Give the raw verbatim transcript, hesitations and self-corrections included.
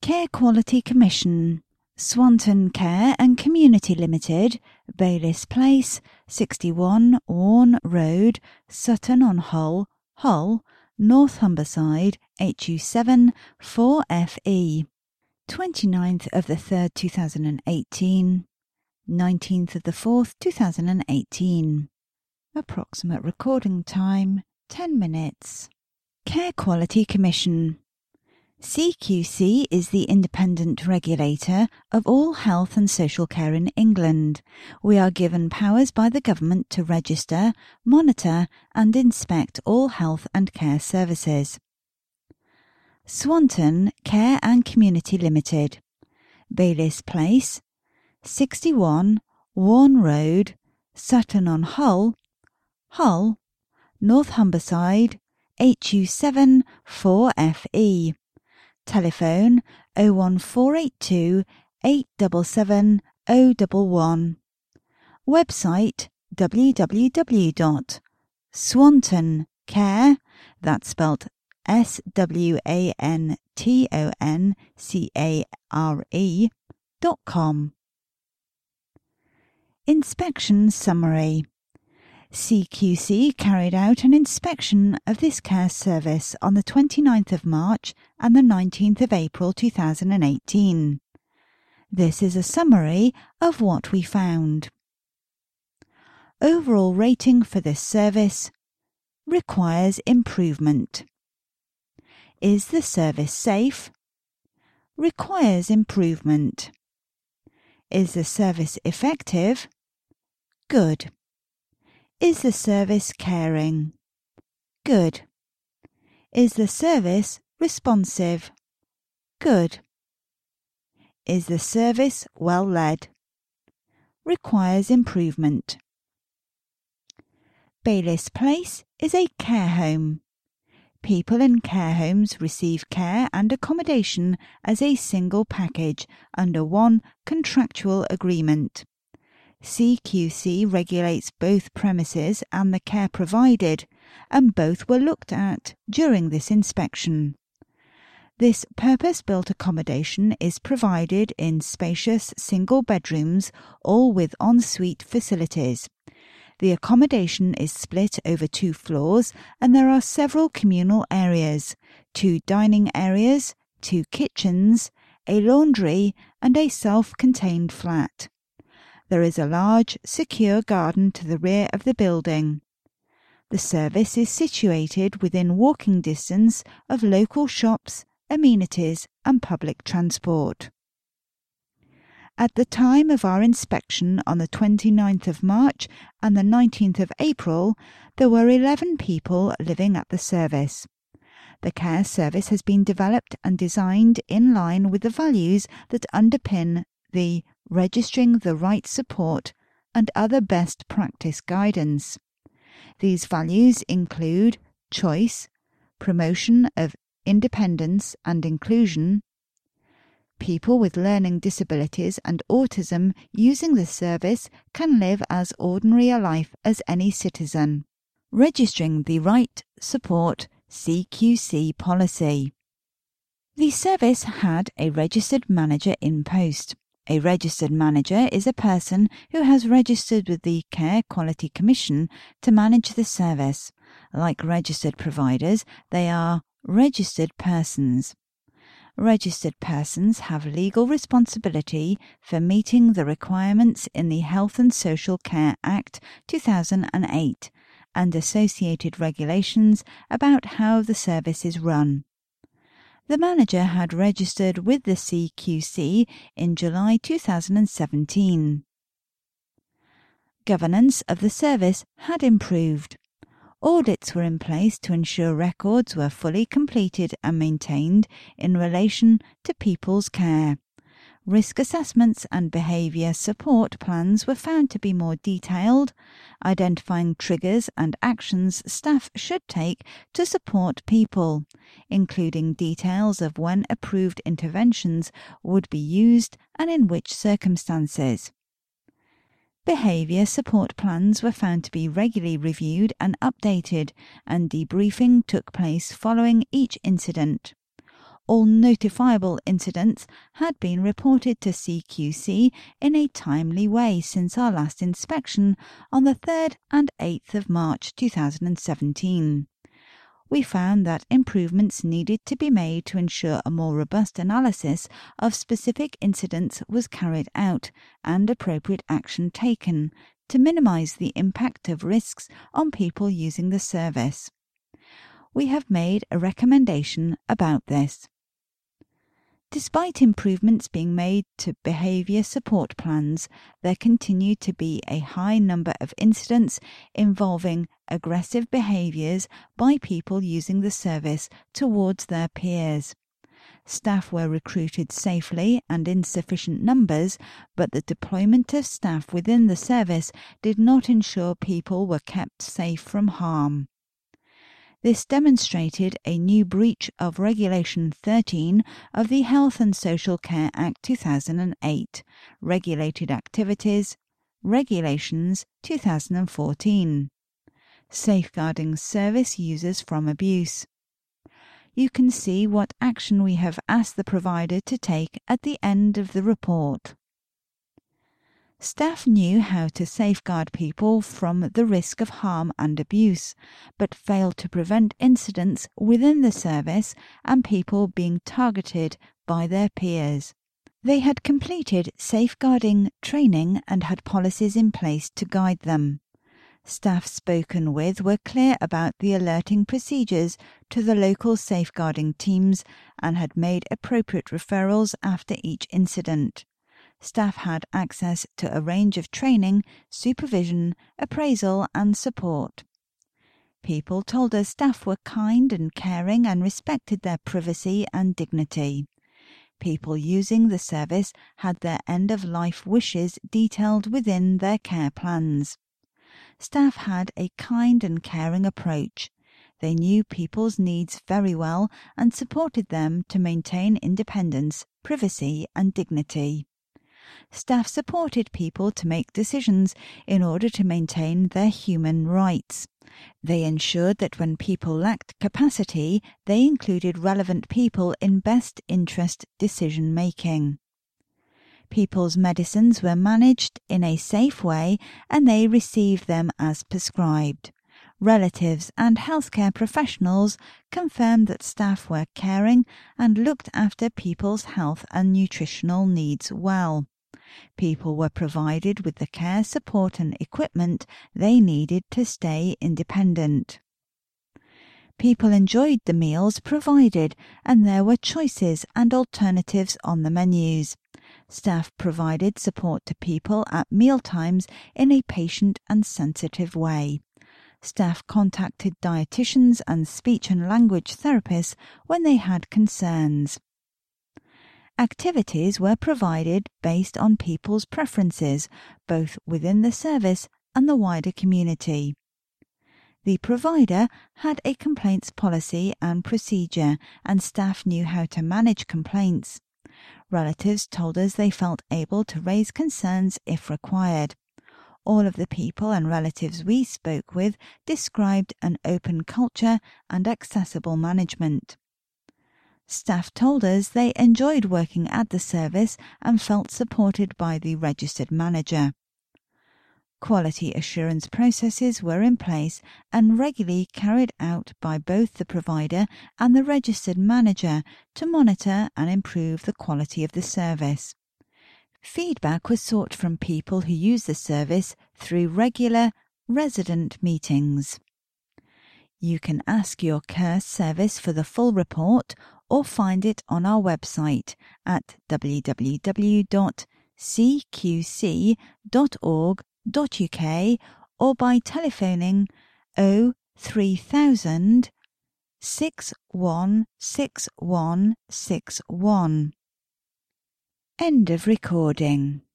Care Quality Commission, Swanton Care and Community Limited, Bayliss Place, sixty-one Orne Road, Sutton-on-Hull, Hull, North Humberside, H U seven four F E. twenty-ninth of the third two thousand eighteen, nineteenth of the fourth two thousand eighteen. Approximate recording time ten minutes. Care Quality Commission. C Q C is the independent regulator of all health and social care in England. We are given powers by the government to register, monitor and inspect all health and care services. Swanton Care and Community Limited, Bayliss Place, sixty-one Warne Road, Sutton-on-Hull, Hull, North Humberside, H U seven four F E. Telephone oh one four eight two, eight seven seven, oh one one. Website w w w dot swanton care, that's spelled S W A N T O N C A R E dot com. Inspection Summary. C Q C carried out an inspection of this care service on the twenty-ninth of March and the nineteenth of April two thousand eighteen. This is a summary of what we found. Overall rating for this service: requires improvement. Is the service safe? Requires improvement. Is the service effective? Good. Is the service caring? Good. Is the service responsive? Good. Is the service well led? Requires improvement. Bayliss Place is a care home. People in care homes receive care and accommodation as a single package under one contractual agreement. C Q C regulates both premises and the care provided, and both were looked at during this inspection. This purpose-built accommodation is provided in spacious single bedrooms, all with en-suite facilities. The accommodation is split over two floors and there are several communal areas, two dining areas, two kitchens, a laundry and a self-contained flat. There is a large, secure garden to the rear of the building. The service is situated within walking distance of local shops, amenities and public transport. At the time of our inspection on the twenty-ninth of March and the nineteenth of April, there were eleven people living at the service. The care service has been developed and designed in line with the values that underpin the Registering the Right Support and other best practice guidance. These values include choice, promotion of independence and inclusion. People with learning disabilities and autism using this service can live as ordinary a life as any citizen. Registering the Right Support C Q C policy. The service had a registered manager in post. A registered manager is a person who has registered with the Care Quality Commission to manage the service. Like registered providers, they are registered persons. Registered persons have legal responsibility for meeting the requirements in the Health and Social Care Act two thousand eight and associated regulations about how the service is run. The manager had registered with the C Q C in July two thousand seventeen. Governance of the service had improved. Audits were in place to ensure records were fully completed and maintained in relation to people's care. Risk assessments and behaviour support plans were found to be more detailed, identifying triggers and actions staff should take to support people, including details of when approved interventions would be used and in which circumstances. Behaviour support plans were found to be regularly reviewed and updated, and debriefing took place following each incident. all notifiable incidents had been reported to C Q C in a timely way since our last inspection on the third and eighth of March two thousand seventeen. We found that improvements needed to be made to ensure a more robust analysis of specific incidents was carried out and appropriate action taken to minimise the impact of risks on people using the service. We have made a recommendation about this. Despite improvements being made to behaviour support plans, there continue to be a high number of incidents involving aggressive behaviours by people using the service towards their peers. Staff were recruited safely and in sufficient numbers, but the deployment of staff within the service did not ensure people were kept safe from harm. This demonstrated a new breach of Regulation thirteen of the Health and Social Care Act two thousand eight, Regulated Activities, Regulations two thousand fourteen, Safeguarding Service Users from Abuse. You can see what action we have asked the provider to take at the end of the report. Staff knew how to safeguard people from the risk of harm and abuse, but failed to prevent incidents within the service and people being targeted by their peers. They had completed safeguarding training and had policies in place to guide them. Staff spoken with were clear about the alerting procedures to the local safeguarding teams and had made appropriate referrals after each incident. Staff had access to a range of training, supervision, appraisal and support. People told us staff were kind and caring and respected their privacy and dignity. People using the service had their end-of-life wishes detailed within their care plans. Staff had a kind and caring approach. They knew people's needs very well and supported them to maintain independence, privacy and dignity. Staff supported people to make decisions in order to maintain their human rights. They ensured that when people lacked capacity, they included relevant people in best interest decision making. People's medicines were managed in a safe way and they received them as prescribed. Relatives and healthcare professionals confirmed that staff were caring and looked after people's health and nutritional needs well. People were provided with the care, support and equipment they needed to stay independent. People enjoyed the meals provided and there were choices and alternatives on the menus. Staff provided support to people at mealtimes in a patient and sensitive way. Staff contacted dietitians and speech and language therapists when they had concerns. Activities were provided based on people's preferences, both within the service and the wider community. The provider had a complaints policy and procedure, and staff knew how to manage complaints. Relatives told us they felt able to raise concerns if required. All of the people and relatives we spoke with described an open culture and accessible management. Staff told us they enjoyed working at the service and felt supported by the registered manager. Quality assurance processes were in place and regularly carried out by both the provider and the registered manager to monitor and improve the quality of the service. Feedback was sought from people who use the service through regular resident meetings. You can ask your care service for the full report or find it on our website at w w w dot c q c dot org dot u k or by telephoning oh three thousand, six one six one six one. End of recording.